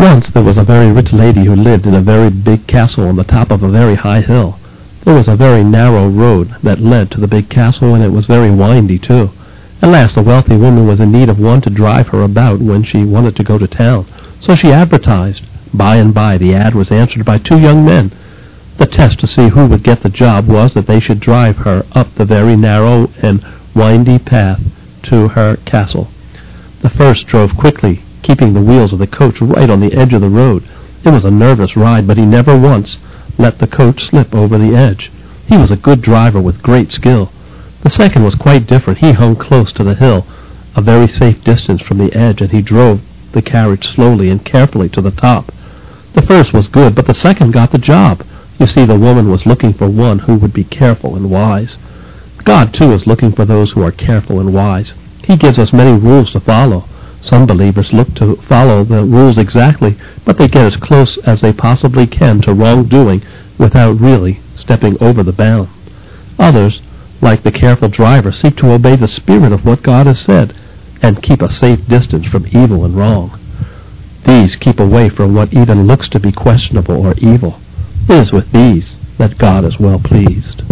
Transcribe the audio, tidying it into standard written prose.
Once there was a very rich lady who lived in a very big castle on the top of a very high hill. There was a very narrow road that led to the big castle, and it was very windy, too. At last the wealthy woman was in need of one to drive her about when she wanted to go to town, so she advertised. By and by the ad was answered by two young men. The test to see who would get the job was that they should drive her up the very narrow and windy path to her castle. The first drove quickly, keeping the wheels of the coach right on the edge of the road. It was a nervous ride, but he never once let the coach slip over the edge. He was a good driver with great skill. The second was quite different. He hung close to the hill, a very safe distance from the edge, and he drove the carriage slowly and carefully to the top. The first was good, but the second got the job. You see, the woman was looking for one who would be careful and wise. God, too, is looking for those who are careful and wise. He gives us many rules to follow. Some believers look to follow the rules exactly, but they get as close as they possibly can to wrongdoing without really stepping over the bound. Others, like the careful driver, seek to obey the spirit of what God has said and keep a safe distance from evil and wrong. These keep away from what even looks to be questionable or evil. It is with these that God is well pleased.